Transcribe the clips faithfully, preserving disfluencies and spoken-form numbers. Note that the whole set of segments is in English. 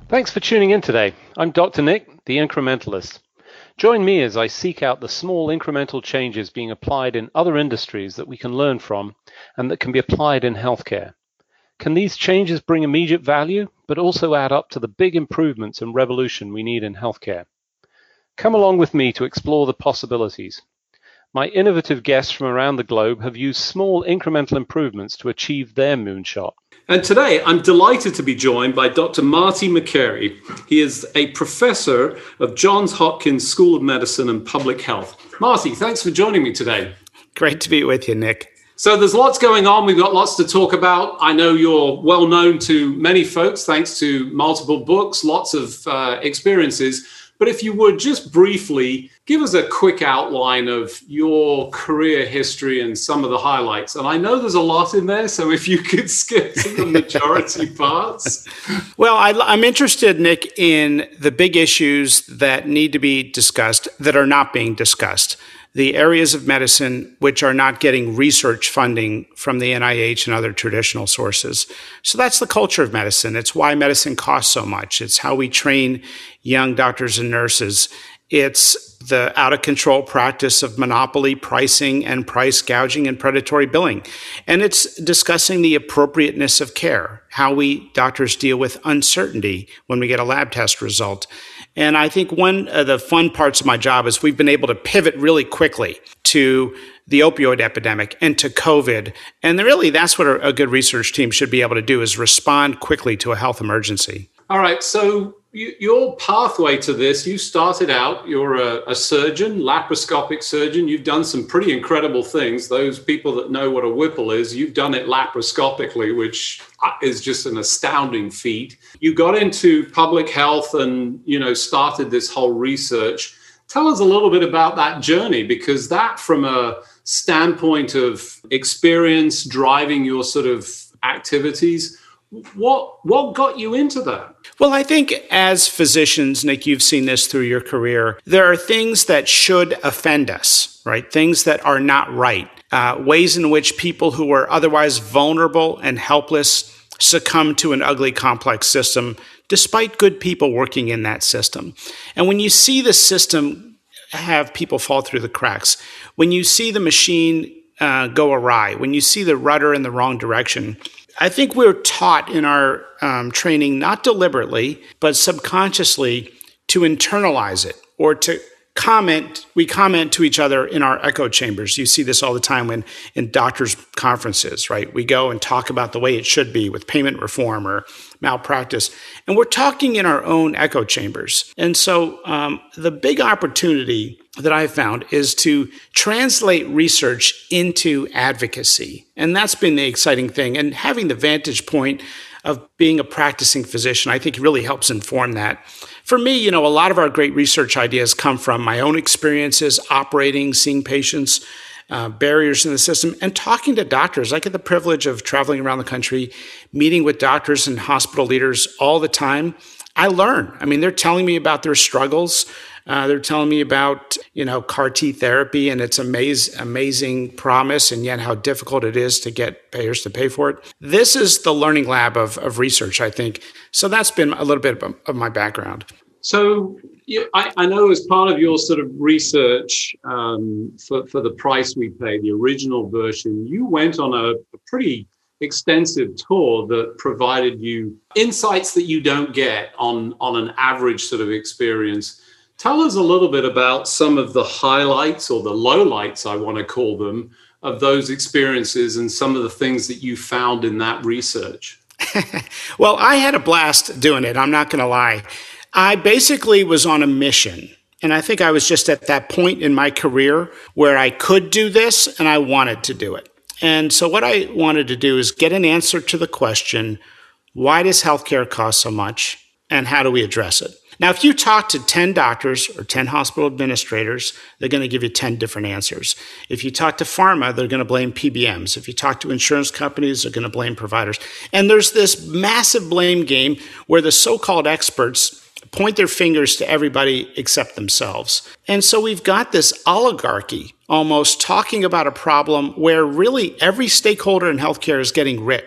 Thanks for tuning in today. I'm Doctor Nick, the Incrementalist. Join me as I seek out the small incremental changes being applied in other industries that we can learn from and that can be applied in healthcare. Can these changes bring immediate value, but also add up to the big improvements and revolution we need in healthcare? Come along with me to explore the possibilities. My innovative guests from around the globe have used small incremental improvements to achieve their moonshot. And today, I'm delighted to be joined by Doctor Marty Makary. He is a professor of Johns Hopkins School of Medicine and Public Health. Marty, thanks for joining me today. Great to be with you, Nick. So there's lots going on. We've got lots to talk about. I know you're well known to many folks, thanks to multiple books, lots of uh, experiences. But if you would just briefly give us a quick outline of your career history and some of the highlights. And I know there's a lot in there, so if you could skip to the majority parts. Well, I, I'm interested, Nick, in the big issues that need to be discussed that are not being discussed. The areas of medicine which are not getting research funding from the N I H and other traditional sources. So that's the culture of medicine. It's why medicine costs so much. It's how we train young doctors and nurses. It's the out-of-control practice of monopoly pricing and price gouging and predatory billing. And it's discussing the appropriateness of care, how we doctors deal with uncertainty when we get a lab test result. And I think one of the fun parts of my job is we've been able to pivot really quickly to the opioid epidemic and to COVID. And really, that's what a good research team should be able to do, is respond quickly to a health emergency. All right. So you, your pathway to this, you started out, you're a, a surgeon, laparoscopic surgeon. You've done some pretty incredible things. Those people that know what a Whipple is, you've done it laparoscopically, which is just an astounding feat. You got into public health and, you know, started this whole research. Tell us a little bit about that journey, because that, from a standpoint of experience driving your sort of activities, What what got you into that? Well, I think as physicians, Nick, you've seen this through your career, there are things that should offend us, right? Things that are not right. Uh, ways in which people who are otherwise vulnerable and helpless succumb to an ugly, complex system, despite good people working in that system. And when you see the system have people fall through the cracks, when you see the machine uh, go awry, when you see the rudder in the wrong direction, I think we're taught in our um, training, not deliberately, but subconsciously, to internalize it or to comment. We comment to each other in our echo chambers. You see this all the time when in doctors' conferences, right? We go and talk about the way it should be with payment reform or malpractice, and we're talking in our own echo chambers. And so um, the big opportunity that I found is to translate research into advocacy. And that's been the exciting thing. And having the vantage point of being a practicing physician, I think really helps inform that. For me, you know, a lot of our great research ideas come from my own experiences operating, seeing patients, uh, barriers in the system, and talking to doctors. I get the privilege of traveling around the country, meeting with doctors and hospital leaders all the time. I learn. I mean, they're telling me about their struggles. Uh, they're telling me about, you know, C A R T therapy and its amaz- amazing promise, and yet how difficult it is to get payers to pay for it. This is the learning lab of, of research, I think. So that's been a little bit of, of my background. So you, I, I know as part of your sort of research um, for, for The Price We Pay, the original version, you went on a, a pretty extensive tour that provided you insights that you don't get on, on an average sort of experience. Tell us a little bit about some of the highlights, or the lowlights, I want to call them, of those experiences and some of the things that you found in that research. Well, I had a blast doing it. I'm not going to lie. I basically was on a mission. And I think I was just at that point in my career where I could do this and I wanted to do it. And so what I wanted to do is get an answer to the question, why does healthcare cost so much and how do we address it? Now, if you talk to ten doctors or ten hospital administrators, they're going to give you ten different answers. If you talk to pharma, they're going to blame P B Ms. If you talk to insurance companies, they're going to blame providers. And there's this massive blame game where the so-called experts point their fingers to everybody except themselves. And so we've got this oligarchy almost talking about a problem where really every stakeholder in healthcare is getting rich.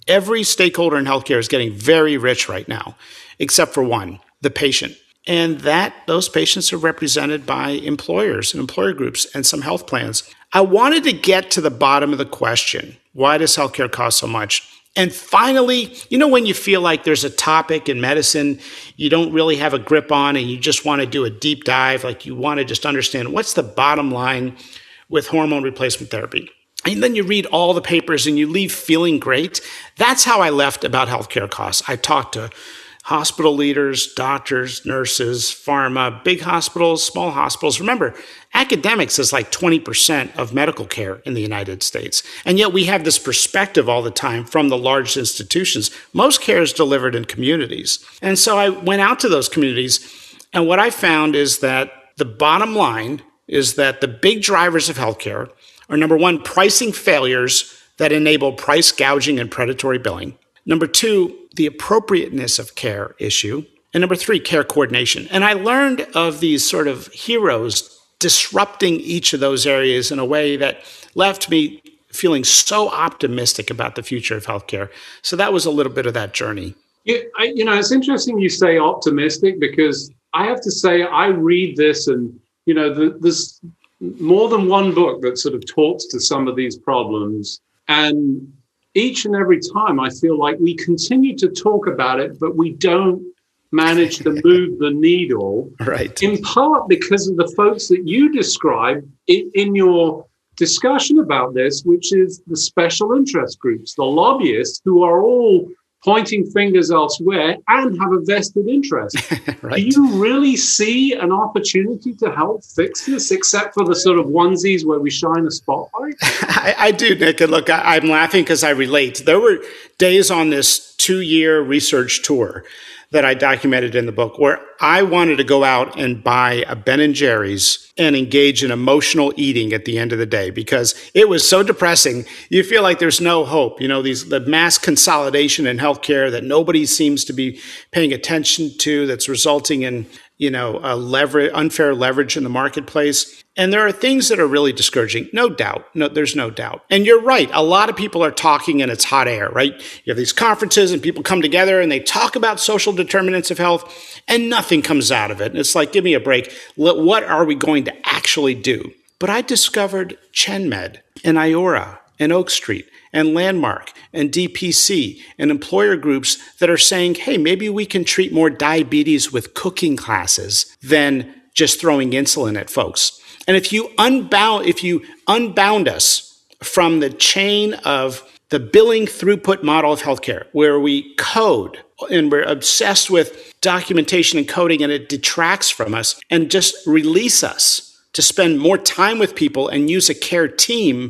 Every stakeholder in healthcare is getting very rich right now, except for one, the patient. And that those patients are represented by employers and employer groups and some health plans. I wanted to get to the bottom of the question. Why does healthcare cost so much? And finally, you know, when you feel like there's a topic in medicine you don't really have a grip on and you just want to do a deep dive, like you want to just understand what's the bottom line with hormone replacement therapy. And then you read all the papers and you leave feeling great. That's how I left about healthcare costs. I talked to hospital leaders, doctors, nurses, pharma, big hospitals, small hospitals. Remember, academics is like twenty percent of medical care in the United States. And yet we have this perspective all the time from the large institutions. Most care is delivered in communities. And so I went out to those communities, and what I found is that the bottom line is that the big drivers of healthcare are, number one, pricing failures that enable price gouging and predatory billing. Number two, the appropriateness of care issue. And number three, care coordination. And I learned of these sort of heroes disrupting each of those areas in a way that left me feeling so optimistic about the future of healthcare. So that was a little bit of that journey. Yeah, I, you know, it's interesting you say optimistic, because I have to say I read this and, you know, the, there's more than one book that sort of talks to some of these problems. And each and every time I feel like we continue to talk about it, but we don't manage to move the needle. Right. In part because of the folks that you described in, in your discussion about this, which is the special interest groups, the lobbyists who are all pointing fingers elsewhere and have a vested interest. Right. Do you really see an opportunity to help fix this, except for the sort of onesies where we shine a spotlight? I, I do, Nick. And look, I, I'm laughing because I relate. There were days on this two-year research tour that I documented in the book where I wanted to go out and buy a Ben and Jerry's and engage in emotional eating at the end of the day, because it was so depressing. You feel like there's no hope. You know, these the mass consolidation in healthcare that nobody seems to be paying attention to, that's resulting in, you know, a leverage, unfair leverage in the marketplace. And there are things that are really discouraging. No doubt. No, there's no doubt. And you're right. A lot of people are talking and it's hot air, right? You have these conferences and people come together and they talk about social determinants of health and nothing comes out of it. And it's like, give me a break. What are we going to actually do? But I discovered ChenMed and Iora and Oak Street and Landmark and D P C and employer groups that are saying, hey, maybe we can treat more diabetes with cooking classes than just throwing insulin at folks. And if you unbound, if you unbound us from the chain of the billing throughput model of healthcare, where we code and we're obsessed with documentation and coding and it detracts from us, and just release us to spend more time with people and use a care team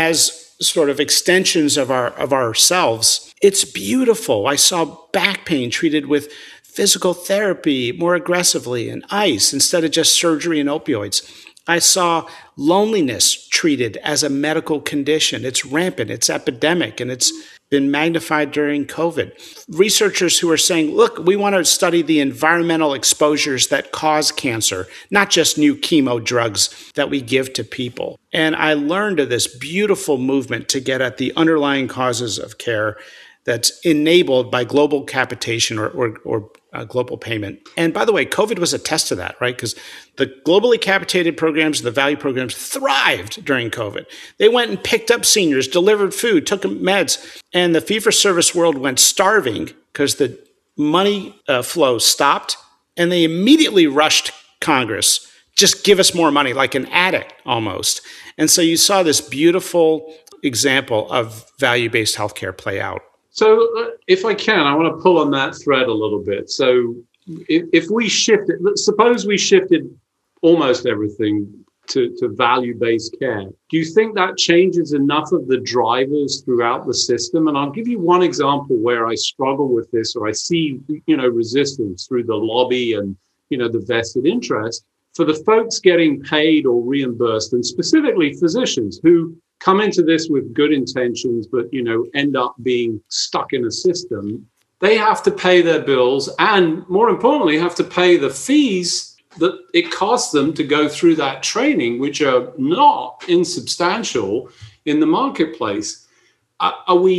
as sort of extensions of our of ourselves, it's beautiful. I saw back pain treated with physical therapy more aggressively and ice instead of just surgery and opioids. I saw loneliness treated as a medical condition. It's rampant, it's epidemic, and it's been magnified during COVID. Researchers who are saying, look, we want to study the environmental exposures that cause cancer, not just new chemo drugs that we give to people. And I learned of this beautiful movement to get at the underlying causes of care that's enabled by global capitation or, or, or uh, global payment. And by the way, COVID was a test of that, right? Because the globally capitated programs, the value programs thrived during COVID. They went and picked up seniors, delivered food, took them meds, and the fee-for-service world went starving because the money uh, flow stopped, and they immediately rushed Congress. Just give us more money, like an addict almost. And so you saw this beautiful example of value-based healthcare play out. So uh, if I can, I want to pull on that thread a little bit. So if, if we shifted, suppose we shifted almost everything to, to value-based care, do you think that changes enough of the drivers throughout the system? And I'll give you one example where I struggle with this, or I see, you know, resistance through the lobby and, you know, the vested interest for the folks getting paid or reimbursed, and specifically physicians who come into this with good intentions, but, you know, end up being stuck in a system. They have to pay their bills and, more importantly, have to pay the fees that it costs them to go through that training, which are not insubstantial in the marketplace. Are we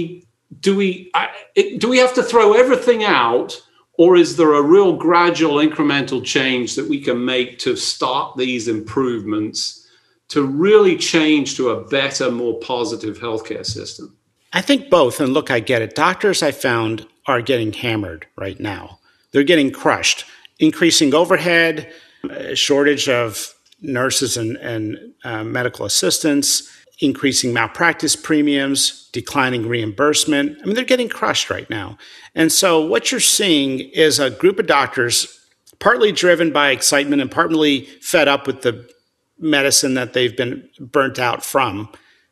do we I, it, do we have to throw everything out, or is there a real gradual incremental change that we can make to start these improvements to really change to a better, more positive healthcare system? I think both. And look, I get it. Doctors, I found, are getting hammered right now. They're getting crushed. Increasing overhead, a shortage of nurses and, and uh, medical assistants, increasing malpractice premiums, declining reimbursement. I mean, they're getting crushed right now. And so what you're seeing is a group of doctors, partly driven by excitement and partly fed up with the medicine that they've been burnt out from,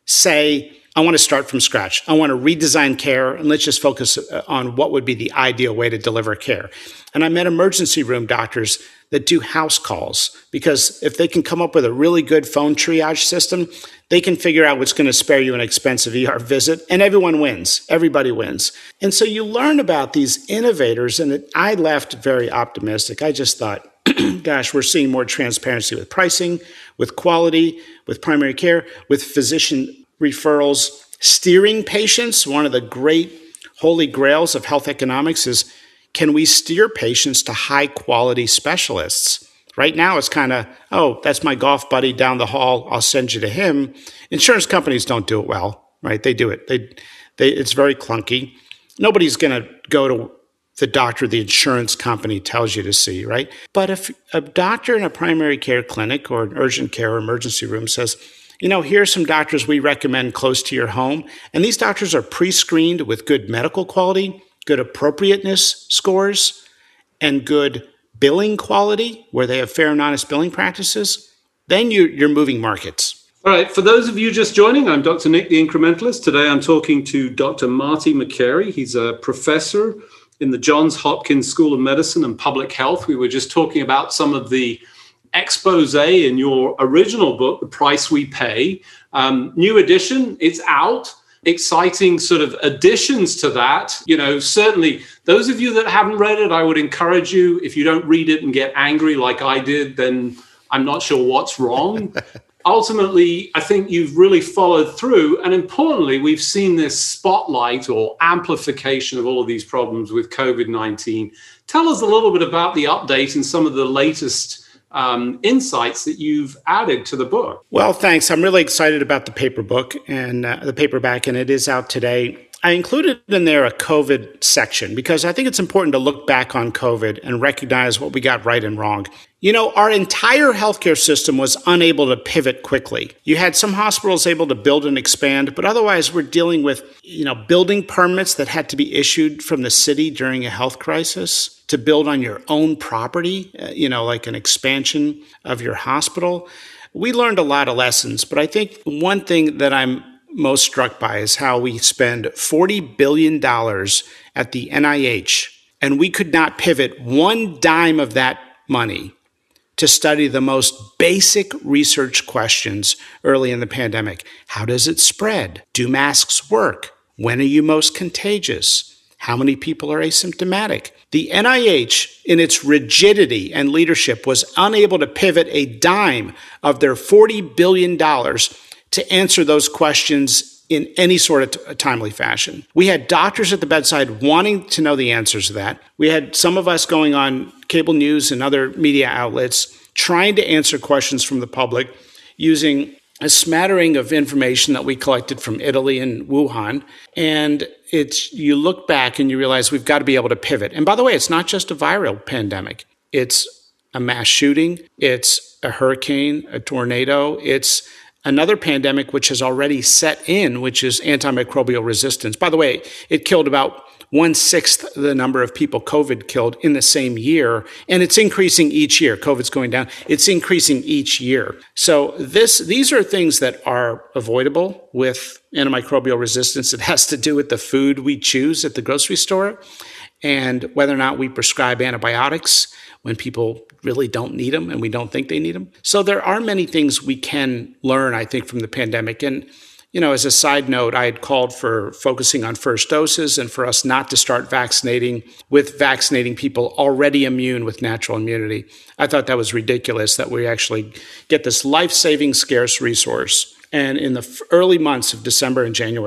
say, I want to start from scratch. I want to redesign care, and let's just focus on what would be the ideal way to deliver care. And I met emergency room doctors that do house calls, because if they can come up with a really good phone triage system, they can figure out what's going to spare you an expensive E R visit, and everyone wins. Everybody wins. And so you learn about these innovators, and it, I left very optimistic. I just thought, gosh, we're seeing more transparency with pricing, with quality, with primary care, with physician referrals, steering patients. One of the great holy grails of health economics is, can we steer patients to high quality specialists? Right now, it's kind of, oh, that's my golf buddy down the hall, I'll send you to him. Insurance companies don't do it well, right? They do it. They, they, it's very clunky. Nobody's going to go to the doctor the insurance company tells you to see, right? But if a doctor in a primary care clinic or an urgent care or emergency room says, you know, here are some doctors we recommend close to your home, and these doctors are pre-screened with good medical quality, good appropriateness scores, and good billing quality, where they have fair and honest billing practices, then you, you're moving markets. All right. For those of you just joining, I'm Doctor Nick, the Incrementalist. Today I'm talking to Doctor Marty Makary. He's a professor in the Johns Hopkins School of Medicine and Public Health. We were just talking about some of the expose in your original book, The Price We Pay. Um, new edition, it's out. Exciting sort of additions to that. You know, certainly those of you that haven't read it, I would encourage you, if you don't read it and get angry like I did, then I'm not sure what's wrong. Ultimately, I think you've really followed through. And importantly, we've seen this spotlight or amplification of all of these problems with COVID nineteen. Tell us a little bit about the update and some of the latest Um, insights that you've added to the book. Well, thanks. I'm really excited about the paper book and uh, the paperback, and it is out today. I included in there a COVID section because I think it's important to look back on COVID and recognize what we got right and wrong. You know, our entire healthcare system was unable to pivot quickly. You had some hospitals able to build and expand, but otherwise we're dealing with, you know, building permits that had to be issued from the city during a health crisis to build on your own property, uh, you know, like an expansion of your hospital. We learned a lot of lessons, but I think one thing that I'm most struck by is how we spend forty billion dollars at the N I H, and we could not pivot one dime of that money to study the most basic research questions early in the pandemic. How does it spread? Do masks work? When are you most contagious? How many people are asymptomatic? The N I H, in its rigidity and leadership, was unable to pivot a dime of their forty billion dollars to answer those questions in any sort of t- timely fashion. We had doctors at the bedside wanting to know the answers to that. We had some of us going on cable news and other media outlets trying to answer questions from the public using a smattering of information that we collected from Italy and Wuhan. And it's, you look back and you realize we've got to be able to pivot. And by the way, it's not just a viral pandemic. It's a mass shooting. It's a hurricane, a tornado. It's another pandemic which has already set in, which is antimicrobial resistance. By the way, it killed about one-sixth the number of people COVID killed in the same year, and it's increasing each year. COVID's going down. It's increasing each year. So this, these are things that are avoidable with antimicrobial resistance. It has to do with the food we choose at the grocery store and whether or not we prescribe antibiotics when people really don't need them and we don't think they need them. So there are many things we can learn, I think, from the pandemic. And you know, as a side note, I had called for focusing on first doses and for us not to start vaccinating with vaccinating people already immune with natural immunity. I thought that was ridiculous that we actually get this life-saving scarce resource. And in the early months of December and January,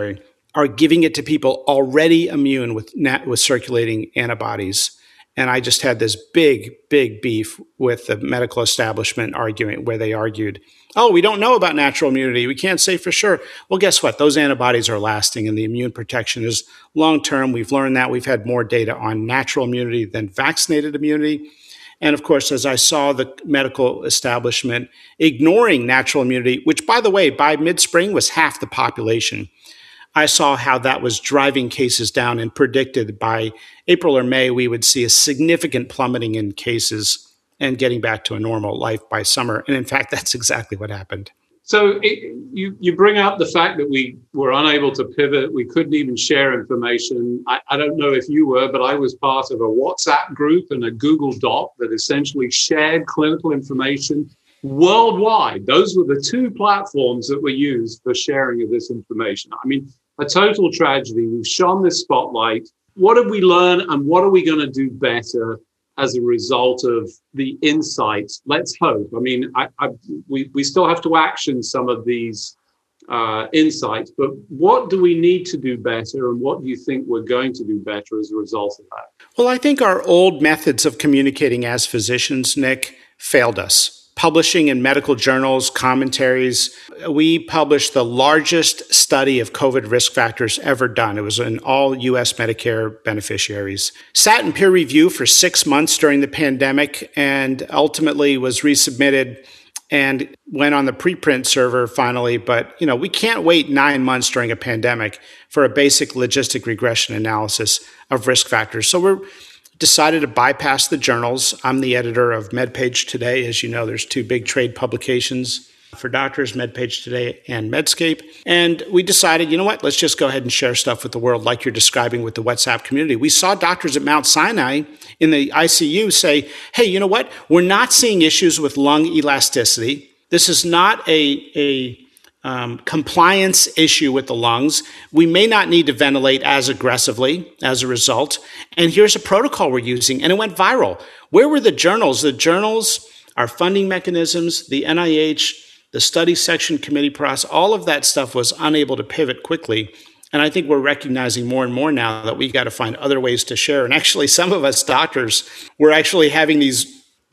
are giving it to people already immune with nat- with circulating antibodies. And I just had this big, big beef with the medical establishment argument where they argued, oh, we don't know about natural immunity. We can't say for sure. Well, guess what? Those antibodies are lasting and the immune protection is long-term. We've learned that. We've had more data on natural immunity than vaccinated immunity. And of course, as I saw the medical establishment ignoring natural immunity, which, by the way, by mid-spring was half the population, I saw how that was driving cases down and predicted by April or May, we would see a significant plummeting in cases and getting back to a normal life by summer. And in fact, that's exactly what happened. So it, you, you bring up the fact that we were unable to pivot. We couldn't even share information. I, I don't know if you were, but I was part of a WhatsApp group and a Google Doc that essentially shared clinical information worldwide. Those were the two platforms that were used for sharing of this information. I mean, a total tragedy. We've shone this spotlight. What did we learn and what are we going to do better as a result of the insights? Let's hope. I mean, I, I, we, we still have to action some of these uh, insights, but what do we need to do better and what do you think we're going to do better as a result of that? Well, I think our old methods of communicating as physicians, Nick, failed us. Publishing in medical journals, commentaries. We published the largest study of COVID risk factors ever done. It was in all U S Medicare beneficiaries. Sat in peer review for six months during the pandemic and ultimately was resubmitted and went on the preprint server finally. But, you know, we can't wait nine months during a pandemic for a basic logistic regression analysis of risk factors. So we're decided to bypass the journals. I'm the editor of MedPage Today. As you know, there's two big trade publications for doctors, MedPage Today and Medscape. And we decided, you know what, let's just go ahead and share stuff with the world like you're describing with the WhatsApp community. We saw doctors at Mount Sinai in the I C U say, hey, you know what, we're not seeing issues with lung elasticity. This is not a, a Um, compliance issue with the lungs. We may not need to ventilate as aggressively as a result. And here's a protocol we're using, and it went viral. Where were the journals? The journals, our funding mechanisms, the N I H, the study section committee process, all of that stuff was unable to pivot quickly. And I think we're recognizing more and more now that we've got to find other ways to share. And actually, some of us doctors were actually having these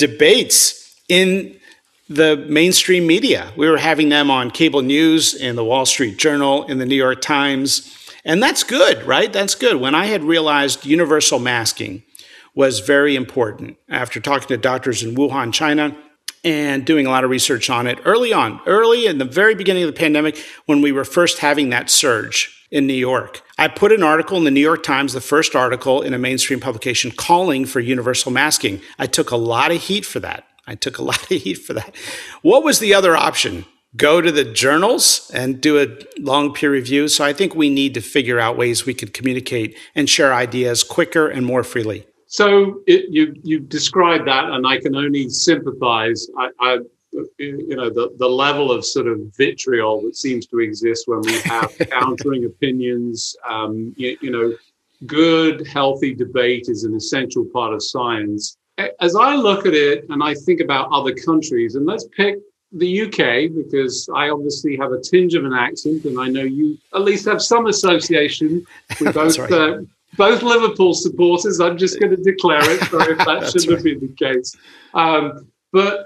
debates in the mainstream media. We were having them on cable news, in the Wall Street Journal, in the New York Times. And that's good, right? That's good. When I had realized universal masking was very important after talking to doctors in Wuhan, China, and doing a lot of research on it early on, early in the very beginning of the pandemic, when we were first having that surge in New York. I put an article in the New York Times, the first article in a mainstream publication, calling for universal masking. I took a lot of heat for that. I took a lot of heat for that. What was the other option? Go to the journals and do a long peer review? So I think we need to figure out ways we could communicate and share ideas quicker and more freely. So it, you you described that, and I can only sympathize. I, I you know, the, the level of sort of vitriol that seems to exist when we have countering opinions. Um, you, you know, good, healthy debate is an essential part of science. As I look at it and I think about other countries, and let's pick the U K, because I obviously have a tinge of an accent, and I know you at least have some association with both right. uh, both Liverpool supporters. I'm just going to declare it, so if that shouldn't right. have been the case. Um, but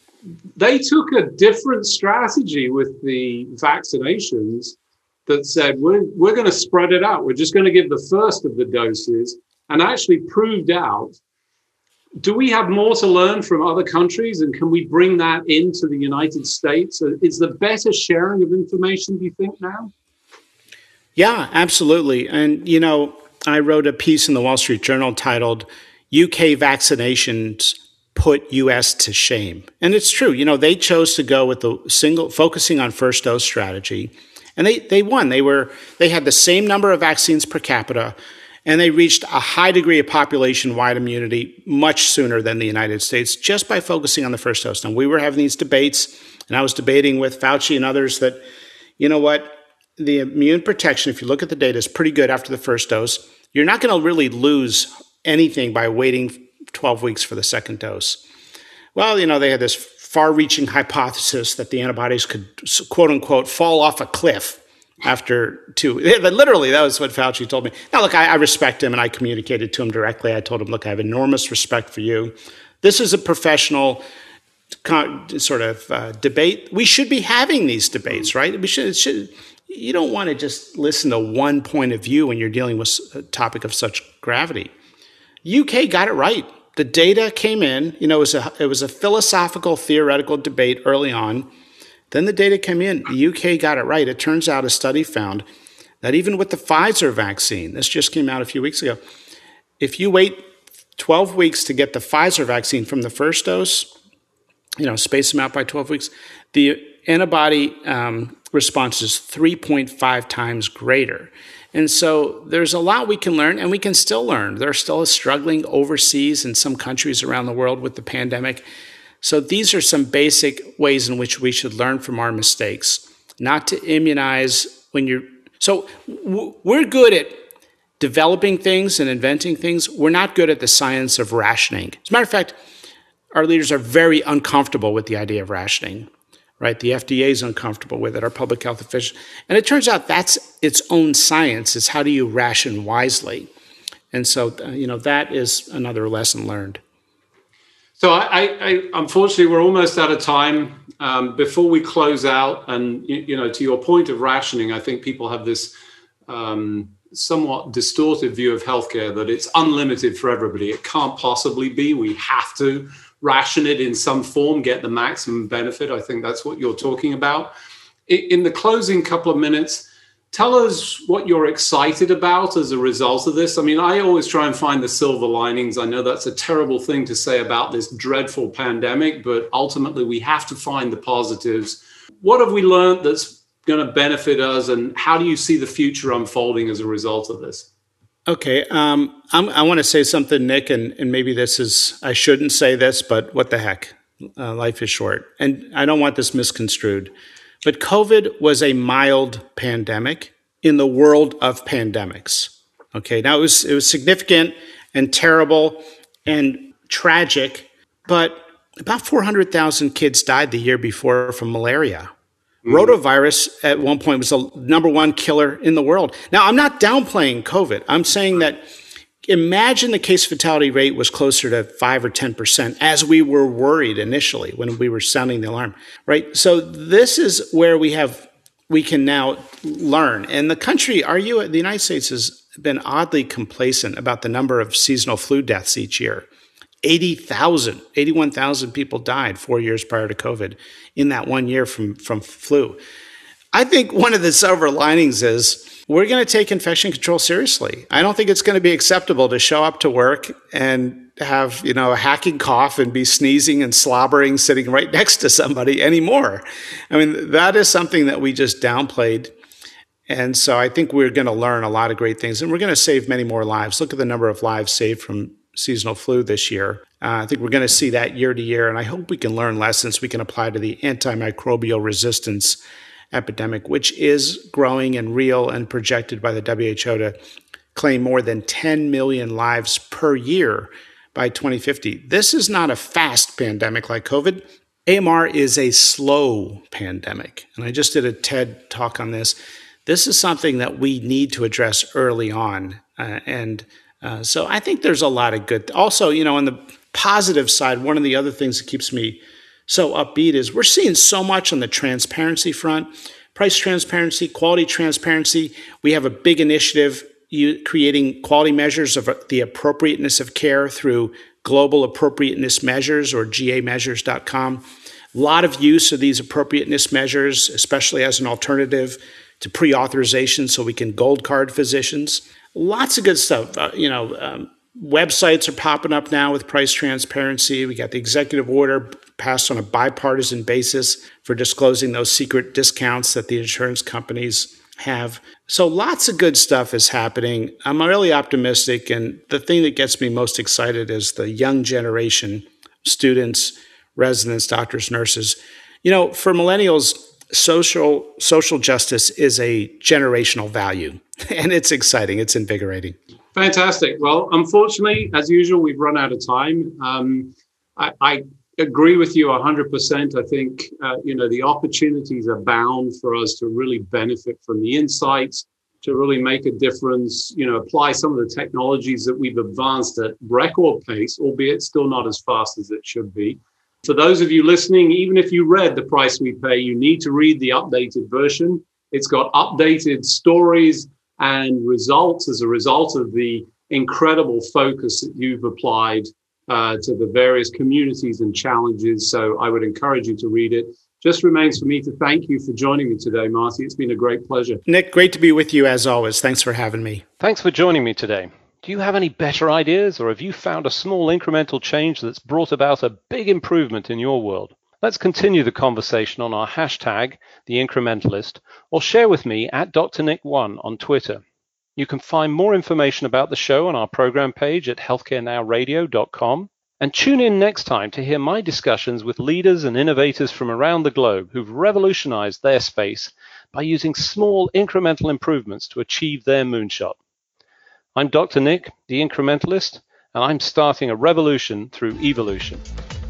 they took a different strategy with the vaccinations that said, we're, we're going to spread it out. We're just going to give the first of the doses, and actually proved out. Do we have more to learn from other countries, and can we bring that into the United States? Is there better sharing of information, do you think, now? Yeah, absolutely. And, you know, I wrote a piece in the Wall Street Journal titled, U K Vaccinations Put U S to Shame. And it's true. You know, they chose to go with the single, focusing on first dose strategy. And they, they won. They were, they had the same number of vaccines per capita, and they reached a high degree of population-wide immunity much sooner than the United States just by focusing on the first dose. Now, we were having these debates, and I was debating with Fauci and others that, you know what, the immune protection, if you look at the data, is pretty good after the first dose. You're not going to really lose anything by waiting twelve weeks for the second dose. Well, you know, they had this far-reaching hypothesis that the antibodies could, quote-unquote, fall off a cliff after two. Literally, that was what Fauci told me. Now, look, I, I respect him, and I communicated to him directly. I told him, look, I have enormous respect for you. This is a professional sort of uh, debate. We should be having these debates, right? We should. It should you don't want to just listen to one point of view when you're dealing with a topic of such gravity. U K got it right. The data came in. You know, it was a it was a philosophical, theoretical debate early on. Then the data came in. The U K got it right. It turns out a study found that even with the Pfizer vaccine, this just came out a few weeks ago, if you wait twelve weeks to get the Pfizer vaccine from the first dose, you know, space them out by twelve weeks, the antibody um, response is three point five times greater. And so there's a lot we can learn, and we can still learn. They're still struggling overseas in some countries around the world with the pandemic. So these are some basic ways in which we should learn from our mistakes, not to immunize when you're... So w- we're good at developing things and inventing things. We're not good at the science of rationing. As a matter of fact, our leaders are very uncomfortable with the idea of rationing. Right? The F D A is uncomfortable with it, our public health officials. And it turns out that's its own science. It's how do you ration wisely? And so, uh, you know, that is another lesson learned. So I, I unfortunately, we're almost out of time. Um, before we close out, and, you, you know, to your point of rationing, I think people have this um, somewhat distorted view of healthcare, that it's unlimited for everybody. It can't possibly be. We have to ration it in some form, get the maximum benefit. I think that's what you're talking about. In the closing couple of minutes, tell us what you're excited about as a result of this. I mean, I always try and find the silver linings. I know that's a terrible thing to say about this dreadful pandemic, but ultimately we have to find the positives. What have we learned that's going to benefit us, and how do you see the future unfolding as a result of this? Okay, um, I'm, I want to say something, Nick, and, and maybe this is, I shouldn't say this, but what the heck? Uh, life is short. And I don't want this misconstrued. But COVID was a mild pandemic in the world of pandemics. Okay, now it was, it was significant and terrible and tragic, but about four hundred thousand kids died the year before from malaria. Rotavirus at one point was the number one killer in the world. Now, I'm not downplaying COVID. I'm saying that imagine the case fatality rate was closer to five or ten percent, as we were worried initially when we were sounding the alarm, right? So this is where we have, we can now learn. And the country, are you, the United States has been oddly complacent about the number of seasonal flu deaths each year. eighty thousand, eighty-one thousand people died four years prior to COVID in that one year from, from flu. I think one of the silver linings is we're going to take infection control seriously. I don't think it's going to be acceptable to show up to work and have, you know, a hacking cough and be sneezing and slobbering sitting right next to somebody anymore. I mean, that is something that we just downplayed. And so I think we're going to learn a lot of great things, and we're going to save many more lives. Look at the number of lives saved from seasonal flu this year. Uh, I think we're going to see that year to year, and I hope we can learn lessons we can apply to the antimicrobial resistance epidemic, which is growing and real and projected by the W H O to claim more than ten million lives per year by twenty fifty. This is not a fast pandemic like COVID. A M R is a slow pandemic, and I just did a TED talk on this. This is something that we need to address early on, uh, and Uh, so I think there's a lot of good. Also, you know, on the positive side, one of the other things that keeps me so upbeat is we're seeing so much on the transparency front, price transparency, quality transparency. We have a big initiative you, creating quality measures of the appropriateness of care through Global Appropriateness Measures, or G A measures dot com. A lot of use of these appropriateness measures, especially as an alternative to pre-authorization so we can gold card physicians. Lots of good stuff. Uh, you know, um, websites are popping up now with price transparency. We got the executive order passed on a bipartisan basis for disclosing those secret discounts that the insurance companies have. So lots of good stuff is happening. I'm really optimistic. And the thing that gets me most excited is the young generation, students, residents, doctors, nurses. You know, for millennials, social social justice is a generational value, and it's exciting. It's invigorating. Fantastic. Well, unfortunately, as usual, we've run out of time. Um, I, I agree with you one hundred percent. I think, uh, you know, the opportunities abound for us to really benefit from the insights, to really make a difference, you know, apply some of the technologies that we've advanced at record pace, albeit still not as fast as it should be. For those of you listening, even if you read The Price We Pay, you need to read the updated version. It's got updated stories and results as a result of the incredible focus that you've applied uh, to the various communities and challenges. So I would encourage you to read it. Just remains for me to thank you for joining me today, Marty. It's been a great pleasure. Nick, great to be with you as always. Thanks for having me. Thanks for joining me today. Do you have any better ideas, or have you found a small incremental change that's brought about a big improvement in your world? Let's continue the conversation on our hashtag, The Incrementalist, or share with me at D R Nick one on Twitter. You can find more information about the show on our program page at healthcare now radio dot com. And tune in next time to hear my discussions with leaders and innovators from around the globe who've revolutionized their space by using small incremental improvements to achieve their moonshot. I'm Doctor Nick, the Incrementalist, and I'm starting a revolution through evolution.